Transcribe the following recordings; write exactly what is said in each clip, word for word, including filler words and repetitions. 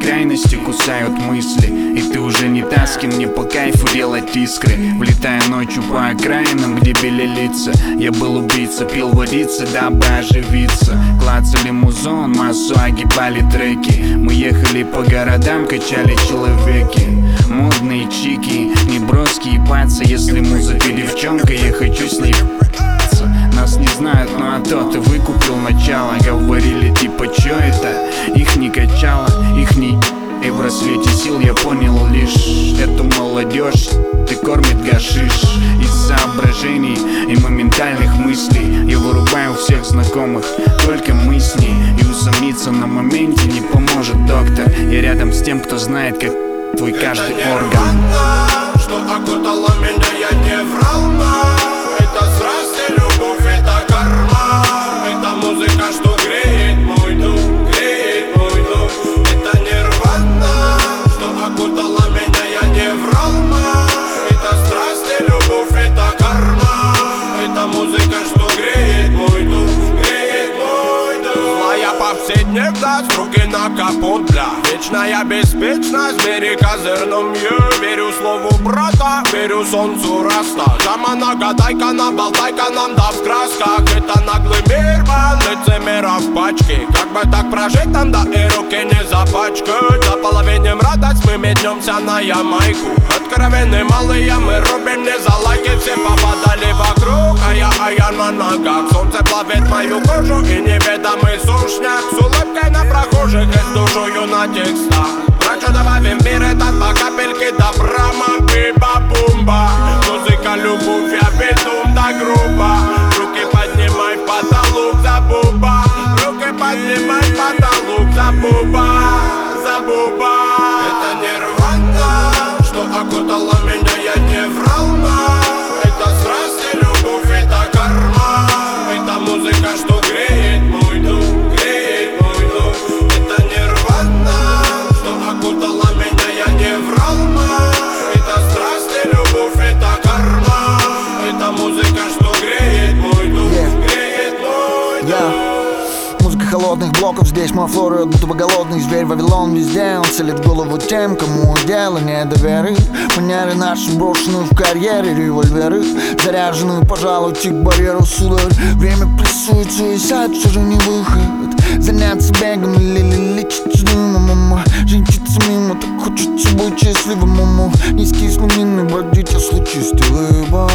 крайности кусают мысли, и ты уже не та, с кем мне по кайфу делать искры. Влетая ночью по окраинам, где белели лица. Я был убийца, пил водицы, дабы оживиться. Клацали музон, массу огибали треки. Мы ехали по городам, качали человеки. Модные чики, не броски ебаться. Если музыка девчонка, я хочу с ней ебаться. Нас не знают, ну а то ты выкупил начало. Говорили типа, чё это? Их не качало, их не... И в рассвете сил я понял лишь эту молодежь ты кормит гашиш. Из соображений и моментальных мыслей я вырубаю всех знакомых, только мы с ней. И усомниться на моменте не поможет доктор. Я рядом с тем, кто знает, как твой каждый орган. Что окутало меня, я не врал, но это страсть и любовь, это карма. Это музыка, что греет мой дух, греет мой дух. Это нирвана. Что окутало меня, я не врал, но это страсть и любовь, это карма. Это музыка, что греет мой дух, греет мой дух. Злая повседневность, руки на капот, бля. Вечная беспечность, бери козырном я. Верю слову брата, верю солнцу раста. Жамана, гадайка, наболтайка, нам да в красках. Это наглый мир, ван, лицемера в пачке. Как бы так прожить нам, да и руки не запачкать. За половинем радость мы метнемся на Ямайку. Откровенные малые мы рубим не за лайки. Все попадали вокруг, а я, а я на ногах. Солнце плавит мою кожу и неведомый сушняк. С улыбкой на прохожих и с душою на текстах. Врачу добавим мир этот по капельке добра. Мамбиба-бумба. Музыка, любовь, я безум да грубо. Руки поднимай в потолок за буба. Руки поднимай в потолок за буба. За буба. Это нирвана. Что окутало меня, я не врал, но это страсть и любовь, это карма. Это музыка, что греет мой дух, греет мой дух. Это нирвана. Что окутало меня, я не врал, но это страсть и любовь, это карма. Это музыка, что греет мой дух, греет мой дух. Yeah. Музыка холодных блоков, здесь мой флор, будто бы голодный зверь. Вавилон везде, он целит голову тем, кому дело не до веры. Манеры наши брошены в карьере, револьверы заряжены, пожалуй, к барьеру, сударь. Время прессует, суицид, все же не выход. Заняться бегом или лечить дымом. Женщиться мимо, так хочется быть счастливым, маму. Низкие слюнины, бродить, а случистый выбор.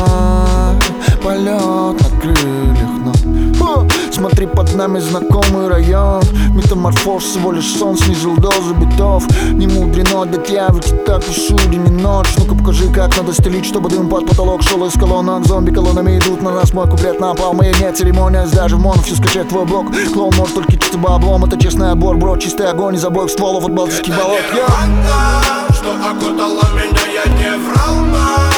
Полет на крыльях, но смотри, под нами знакомый район. Метаморфоз, всего лишь сон, снизил дозу битов. Не мудрено для тебя, ведь и так пишу день и ночь. Ну-ка покажи, как надо стелить, чтобы дым под потолок шел из колонок. Зомби колоннами идут на нас, мой куплет напал. Моя нет церемония, даже в моно все скачать твой блок. Клоун может только чисто баблом, это честный отбор, бро. Чистый огонь из обоих стволов от балтийских болот. Что окутало меня, я не врал, но